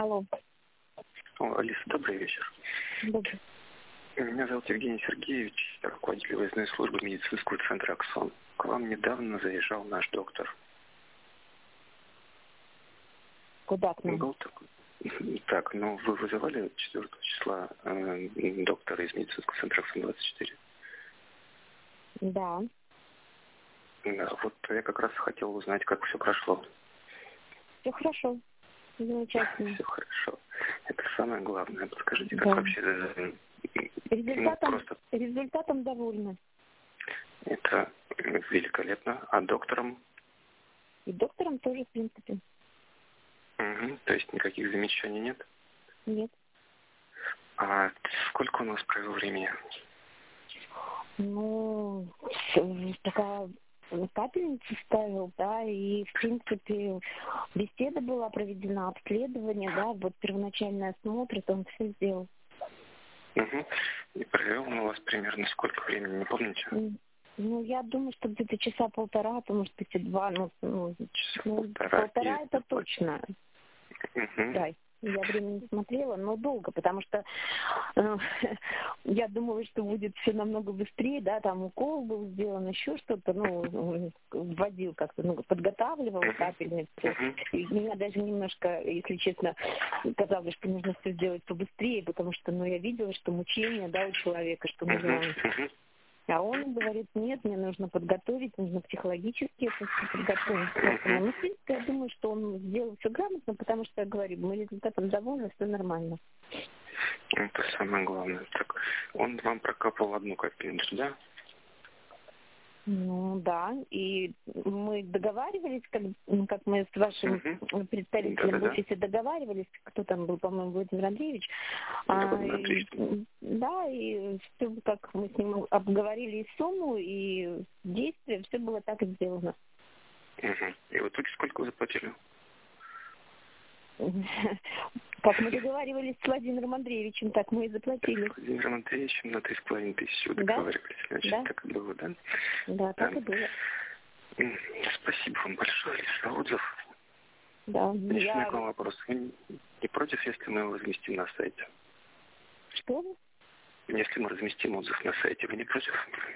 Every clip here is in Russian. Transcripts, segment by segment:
Алло. Алиса, добрый вечер. Добрый. Меня зовут Евгений Сергеевич, я руководитель выездной службы медицинского центра «Аксон». К вам недавно заезжал наш доктор. Куда к нам? Был такой. Так, ну вы вызывали 4 числа доктора из медицинского центра «Аксон-24»? Да. Да, вот я как раз хотел узнать, как все прошло. Все хорошо. Замечательно. Все хорошо. Это самое главное. Подскажите, как Да. вообще... Результатом довольна. Это великолепно. А доктором? И доктором тоже, в принципе. Угу. То есть никаких замечаний нет? Нет. А сколько у нас провел времени? Ну, пока капельницу ставил, да, и, в принципе, беседа была проведена, обследование, да, вот первоначальный осмотр, это он все сделал. Угу. И провел он у вас примерно сколько времени, не помните? Ну, я думаю, что где-то часа полтора, то, может быть, и два, Часа полтора. полтора это точно. Угу. Да, я время не смотрела, но долго, потому что я думала, что будет все намного быстрее, да, там укол был сделан, еще что-то, вводил как-то, подготавливал капельницу. И меня даже немножко, если честно, казалось, что нужно все сделать побыстрее, потому что, я видела, что мучение, да, у человека, что нужно... А он говорит, нет, мне нужно подготовить, нужно психологически это все подготовить. Поэтому, в принципе, я думаю, что он сделал все грамотно, потому что, я говорю, мы результатом довольны, все нормально. Это самое главное. Так, он вам прокапал одну капельницу, да? Ну, да, и мы договаривались, как мы с вашим представителем в офисе договаривались, кто там был, по-моему, Владимир Андреевич. Да, и все, как мы с ним обговорили и сумму, и действия, все было так и сделано. И в итоге сколько вы заплатили? Как мы договаривались с Владимиром Андреевичем, так мы и заплатили. С Владимиром Андреевичем на 3500 договаривались, значит, да. Так и было, да? Да, так и было. Спасибо вам большое за отзыв. Да, Еще к вам вопрос. Вы не против, если мы его разместим на сайте? Что? Если мы разместим отзыв на сайте, вы не против?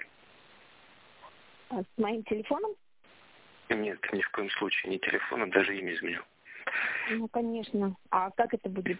А с моим телефоном? Нет, ни в коем случае, не телефоном, даже имя изменю. Ну, конечно. А как это будет,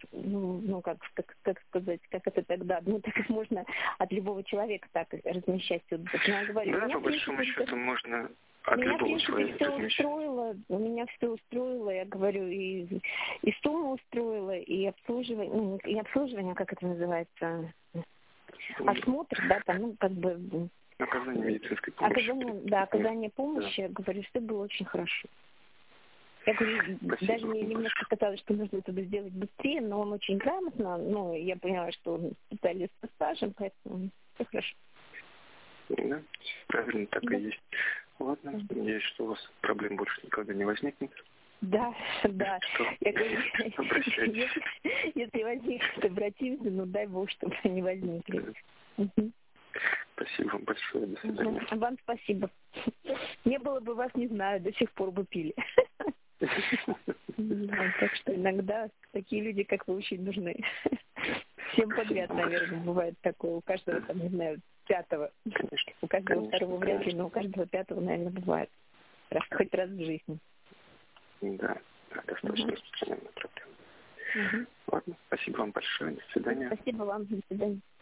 как сказать, как это тогда? Так как можно от любого человека так размещать все. Я говорю, да, по большому счету можно от любого человека размещать. Меня все устроило, я говорю, и сумма устроила, и обслуживание, как это называется, осмотр, да, там, оказание медицинской помощи. Оказание помощи, я говорю, все было очень хорошо. Я говорю, даже мне немножко казалось, что нужно это сделать быстрее, но он очень грамотно, я поняла, что он специалист со стажем, поэтому все хорошо. Да, правильно, так и есть. Ладно, надеюсь, что у вас проблем больше никогда не возникнет. Да. Я говорю, если возникнет, обратимся, дай Бог, чтобы они возникли. Спасибо вам большое, до свидания. Вам спасибо. Не было бы вас, не знаю, до сих пор бы пили. Так что иногда такие люди, как вы, очень нужны. Всем подряд, наверное, бывает такое. У каждого, там, не знаю, пятого. Конечно. У каждого второго вряд ли, но у каждого пятого, наверное, бывает. Хоть раз в жизни. Да, достаточно распространенная проблема. Ладно, спасибо вам большое. До свидания. Спасибо вам. До свидания.